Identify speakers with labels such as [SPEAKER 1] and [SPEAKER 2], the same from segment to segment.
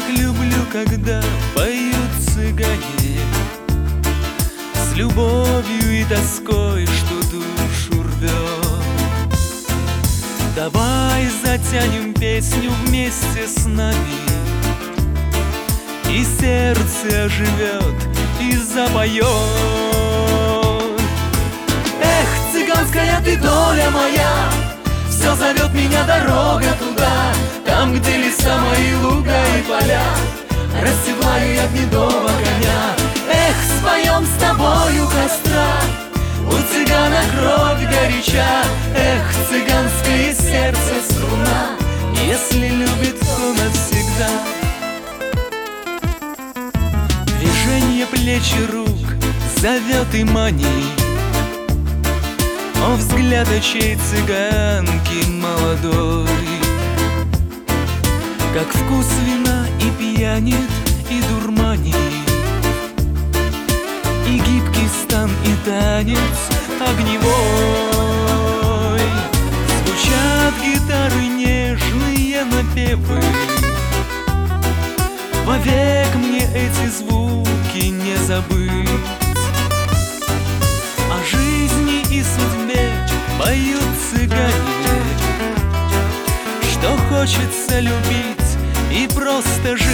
[SPEAKER 1] люблю, когда поют цыгане, с любовью и тоской, что душу рвет. Давай затянем песню вместе с нами, и сердце оживет и запоет. Эх, цыганская ты доля моя, все зовет меня дорога туда, там, где леса мои, луга и поля. Расседлаю я гнедого коня. Эх, споем с тобою костра, у цыгана кровь горяча. Эх, цыганское сердце струна, если любит, то навсегда. Движение плеч и рук зовет и манит, о, взгляд очей цыганки молодой. Как вкус вина и пьянит, и дурманит, и гибкий стан, и танец огневой. Звучат гитары нежные напевы, вовек мне эти звуки не забыть. О жизни и судьбе поют цыгане, что хочется любить и просто жить.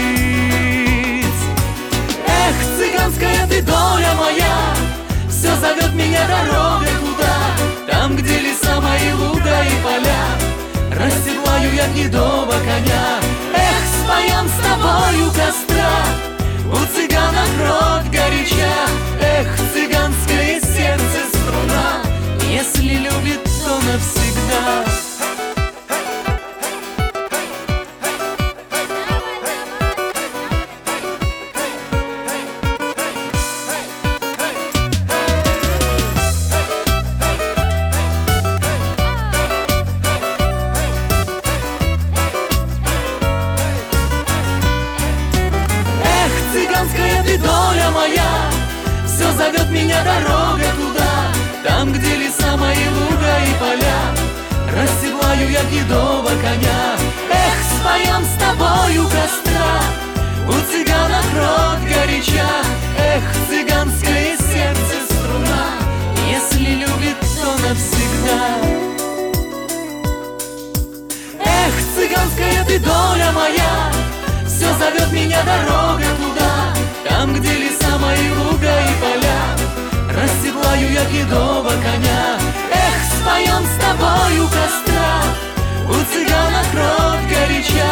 [SPEAKER 1] Эх, цыганская ты доля моя, все зовет меня дорога туда, там, где леса мои, луга и поля. Расседлаю я гнедого коня. Эх, споем с тобою костра, у цыгана кровь горяча. Эх, цыганское сердце струна, если любит, то навсегда. Цыганская ты доля моя, все зовет меня дорога туда, там, где леса мои, луга и поля. Расседлаю я гнедого коня. Эх, споем с тобою костра, у цыгана кровь горяча. Эх, цыганское сердце струна, если любит, то навсегда. Эх, цыганская ты доля моя, все зовет меня дорога туда, там, где леса мои, луга и поля. Расседлаю я гнедого коня. Эх, споем с тобою костра, у цыгана кровь горяча.